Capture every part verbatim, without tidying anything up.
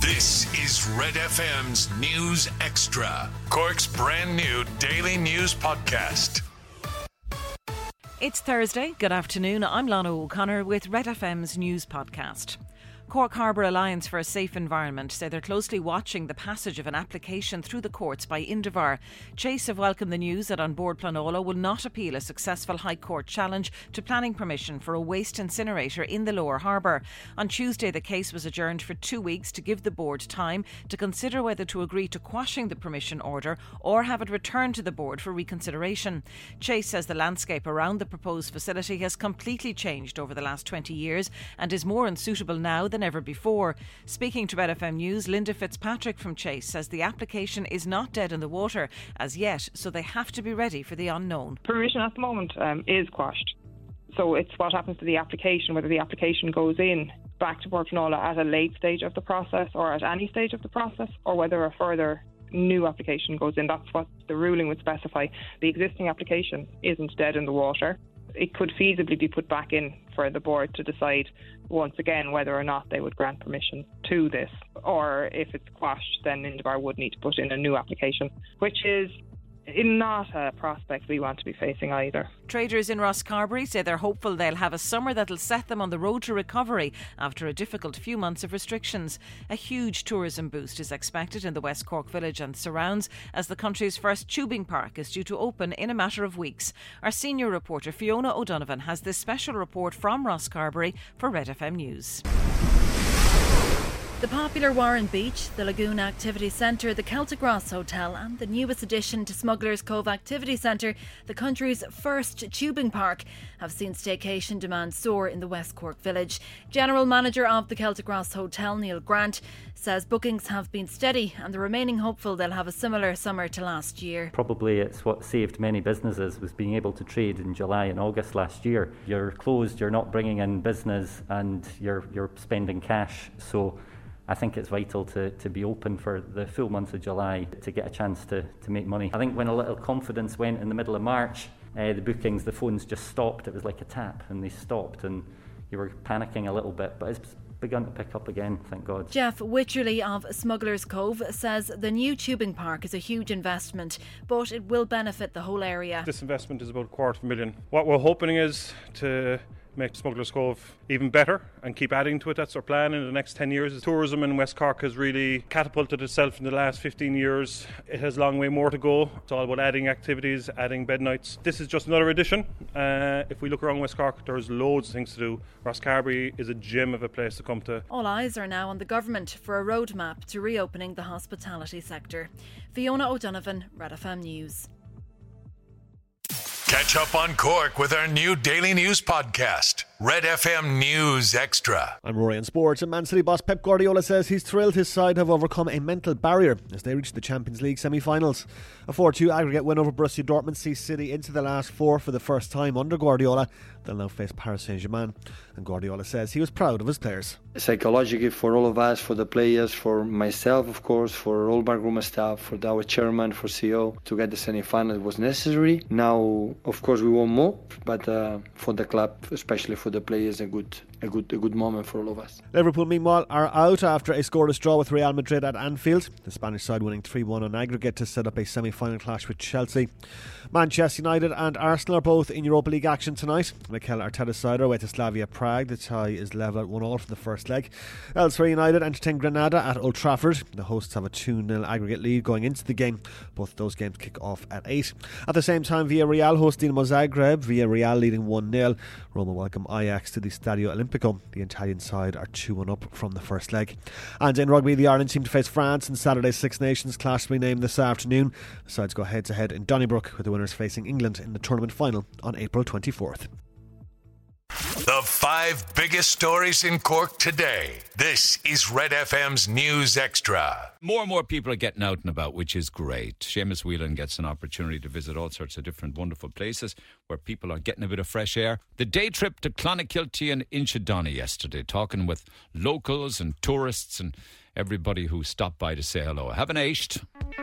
This is Red F M's News Extra, Cork's brand new daily news podcast. It's Thursday. Good afternoon. I'm Lana O'Connor with Red F M's News Podcast. Cork Harbour Alliance for a Safe Environment say they're closely watching the passage of an application through the courts by Indevar. Chase have welcomed the news that On Board Planola will not appeal a successful High Court challenge to planning permission for a waste incinerator in the Lower Harbour. On Tuesday, the case was adjourned for two weeks to give the board time to consider whether to agree to quashing the permission order or have it returned to the board for reconsideration. Chase says the landscape around the proposed facility has completely changed over the last twenty years and is more unsuitable now than than ever before. Speaking to Red F M News, Linda Fitzpatrick from Chase says the application is not dead in the water as yet, so they have to be ready for the unknown. Permission at the moment um, is quashed. So it's what happens to the application, whether the application goes in back to Board Planola at a late stage of the process or at any stage of the process, or whether a further new application goes in. That's what the ruling would specify. The existing application isn't dead in the water. It could feasibly be put back in for the board to decide once again whether or not they would grant permission to this, or if it's quashed, then Indevar would need to put in a new application, which is not a prospect we want to be facing either. Traders in Rosscarbery say they're hopeful they'll have a summer that'll set them on the road to recovery after a difficult few months of restrictions. A huge tourism boost is expected in the West Cork village and surrounds as the country's first tubing park is due to open in a matter of weeks. Our senior reporter Fiona O'Donovan has this special report from Rosscarbery for Red F M News. The popular Warren Beach, the Lagoon Activity Centre, the Celtic Ross Hotel and the newest addition to Smugglers Cove Activity Centre, the country's first tubing park, have seen staycation demand soar in the West Cork village. General Manager of the Celtic Ross Hotel, Neil Grant, says bookings have been steady and they're remaining hopeful they'll have a similar summer to last year. Probably it's what saved many businesses was being able to trade in July and August last year. You're closed, you're not bringing in business and you're you're spending cash, so I think it's vital to, to be open for the full month of July to get a chance to, to make money. I think when a little confidence went in the middle of March, uh, the bookings, the phones just stopped. It was like a tap and they stopped and you were panicking a little bit, but it's begun to pick up again, thank God. Jeff Wycherley of Smugglers Cove says the new tubing park is a huge investment, but it will benefit the whole area. This investment is about a quarter of a million. What we're hoping is to make Smugglers Cove even better and keep adding to it. That's our plan in the next ten years. Tourism in West Cork has really catapulted itself in the last fifteen years. It has a long way more to go. It's all about adding activities, adding bed nights. This is just another addition. Uh, if we look around West Cork, there's loads of things to do. Rosscarbery is a gem of a place to come to. All eyes are now on the government for a roadmap to reopening the hospitality sector. Fiona O'Donovan, Red F M News. Catch up on Cork with our new daily news podcast, Red F M News Extra. I'm Rory in sports, and Man City boss Pep Guardiola says he's thrilled his side have overcome a mental barrier as they reach the Champions League semi-finals. A four two aggregate win over Borussia Dortmund sees City into the last four for the first time under Guardiola. They'll now face Paris Saint-Germain, and Guardiola says he was proud of his players. Psychologically, for all of us, for the players, for myself, of course, for all backroom staff, for our chairman, for C E O, to get the semi-final was necessary. Now, of course, we want more, but uh, for the club, especially for the players, a good, a good, a good moment for all of us. Liverpool, meanwhile, are out after a scoreless draw with Real Madrid at Anfield. The Spanish side winning three one on aggregate to set up a semi-final clash with Chelsea. Manchester United and Arsenal are both in Europa League action tonight. Mikel Arteta's side are away to Slavia Prague. The tie is level at one all for the first leg. Elsewhere, United entertain Granada at Old Trafford. The hosts have a two nil aggregate lead going into the game. Both of those games kick off at eight. At the same time, Villarreal host Dinamo Zagreb. Villarreal leading one nil. Roma welcome Ajax to the Stadio Olimpico. The Italian side are two one up from the first leg. And in rugby, the Ireland team to face France in Saturday's Six Nations clash to be named this afternoon. The sides go head to head in Donnybrook, with the winners facing England in the tournament final on April twenty-fourth. The five biggest stories in Cork today. This is Red F M's News Extra. More and more people are getting out and about, which is great. Seamus Whelan gets an opportunity to visit all sorts of different wonderful places where people are getting a bit of fresh air. The day trip to Clonakilty and Inchydoney yesterday, talking with locals and tourists and everybody who stopped by to say hello. Have an aced.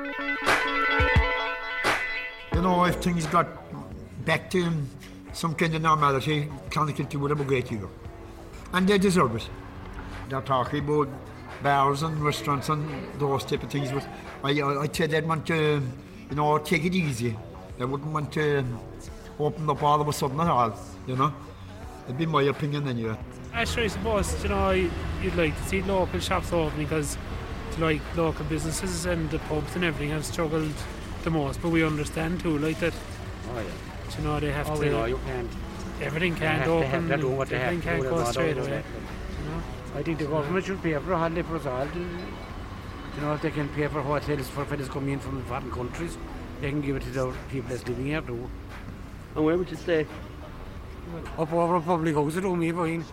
You know, if things got back to some kind of normality, Clonakilty would have a great year. And they deserve it. They're talking about bars and restaurants and those type of things. But I, I, I'd say they'd want to, you know, take it easy. They wouldn't want to open up all of a sudden at all, you know. That'd be my opinion anyway. Actually, I suppose, you know, you'd like to see local shops open because, like, local businesses and the pubs and everything have struggled the most, but we understand too, like that. Oh yeah. You know, they have oh, to. You know, you can't. Everything can't open. They do what they everything have to can't do, go straight away. You know? I think the government should pay for a holiday for us all. To, you know, if they can pay for hotels for fellas coming in from foreign countries, they can give it to the people that's living here too. And where would you stay? Up over a public house, it don't me fine.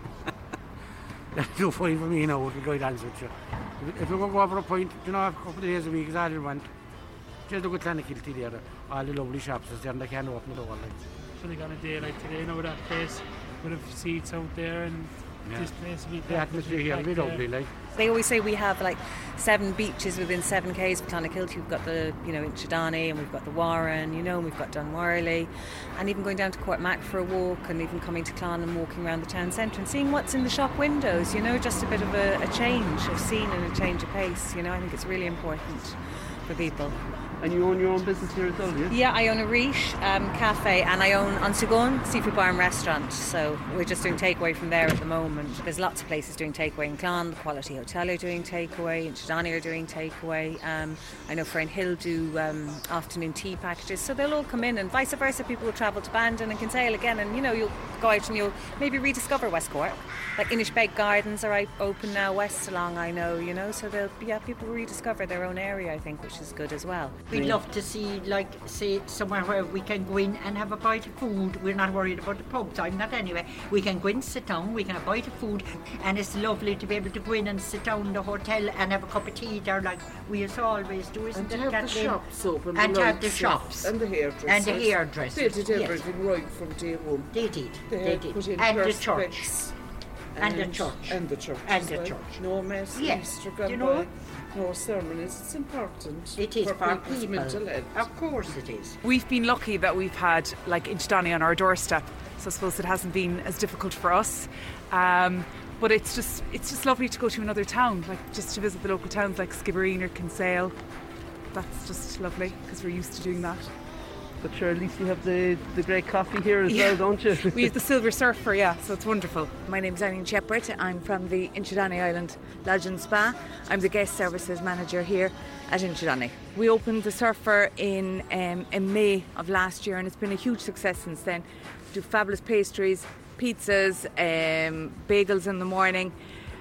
That's too fine for me now, to be quite honest with you. If, if we go over a point, you know, a couple of days a week is all you want. Just look at Clonakilty there, all the lovely shops is there and they can't open the door like. Should have gone a day like today, now with that place, with the seats out there and yeah. This place will be the atmosphere here will be lovely, like. They always say we have like seven beaches within seven k's of Clonakilty. We've got the, you know, Inchydoney, and we've got the Warren, you know, and we've got Dunwarley, and even going down to Courtmac for a walk, and even coming to Clon and walking around the town centre and seeing what's in the shop windows, you know, just a bit of a, a change of scene and a change of pace, you know. I think it's really important for people. And you own your own business here as well, do you? Yeah, I own a Riche um, cafe, and I own Ansugon Seafood Bar and Restaurant. So we're just doing takeaway from there at the moment. There's lots of places doing takeaway in Clon. The Quality Hotel are doing takeaway. Inchydoney are doing takeaway. Um, I know Frayne Hill do um, afternoon tea packages. So they'll all come in, and vice versa. People will travel to Bandon and Kinsale again, and you know, you'll go out and you'll maybe rediscover West Cork. Like Inishbeg Gardens are open now, West along, I know, you know. So they'll yeah, people rediscover their own area, I think, which is good as well. We'd love to see, like, say, somewhere where we can go in and have a bite of food. We're not worried about the pubs, I'm not anyway. We can go in, sit down, we can have a bite of food, and it's lovely to be able to go in and sit down in the hotel and have a cup of tea there, like we used to always do, isn't and it, to have Kathleen? the shops open. And the to have the shops. And the hairdressers. And the hairdressers. They did yes. everything right from day one. They did, they, they did. Put in and the perspex. church. And, and the church. And the church. And the well. church. No mess, yes. Easter gone you know, no ceremonies. It's important. It is for, for people's people. mental health. Of course it is. We've been lucky that we've had like Inchydoney on our doorstep, so I suppose it hasn't been as difficult for us. Um, but it's just it's just lovely to go to another town, like just to visit the local towns like Skibbereen or Kinsale. That's just lovely because we're used to doing that. But sure, at least you have the, the great coffee here as yeah. well, don't you? We have the Silver Surfer, yeah, so it's wonderful. My name's Eileen Shepherd. I'm from the Inchydoney Island Lodge and Spa. I'm the guest services manager here at Inchydoney. We opened the Surfer in, um, in May of last year, and it's been a huge success since then. We do fabulous pastries, pizzas, um, bagels in the morning,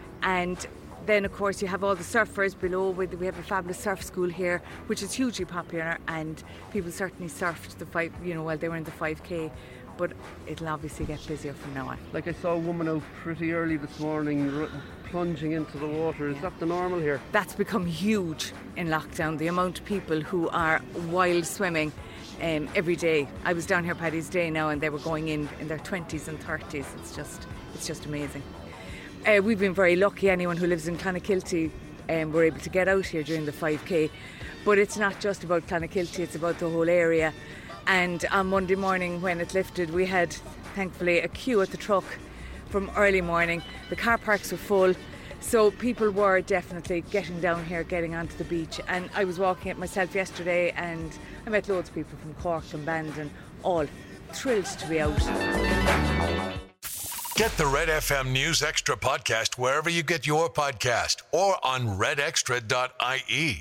and then of course you have all the surfers below. We have a fabulous surf school here, which is hugely popular, and people certainly surfed the five, you know, while they were in the five K. But it'll obviously get busier from now on. Like I saw a woman out pretty early this morning r- plunging into the water. Is yeah. that the normal here? That's become huge in lockdown. The amount of people who are wild swimming um, every day. I was down here Paddy's Day now, and they were going in in their twenties and thirties. It's just, it's just amazing. Uh, we've been very lucky. Anyone who lives in Clonakilty um, were able to get out here during the five K. But it's not just about Clonakilty, it's about the whole area. And on Monday morning when it lifted, we had, thankfully, a queue at the truck from early morning. The car parks were full, so people were definitely getting down here, getting onto the beach. And I was walking it myself yesterday, and I met loads of people from Cork and Bandon, all thrilled to be out. Get the Red F M News Extra podcast wherever you get your podcast or on red extra dot I E.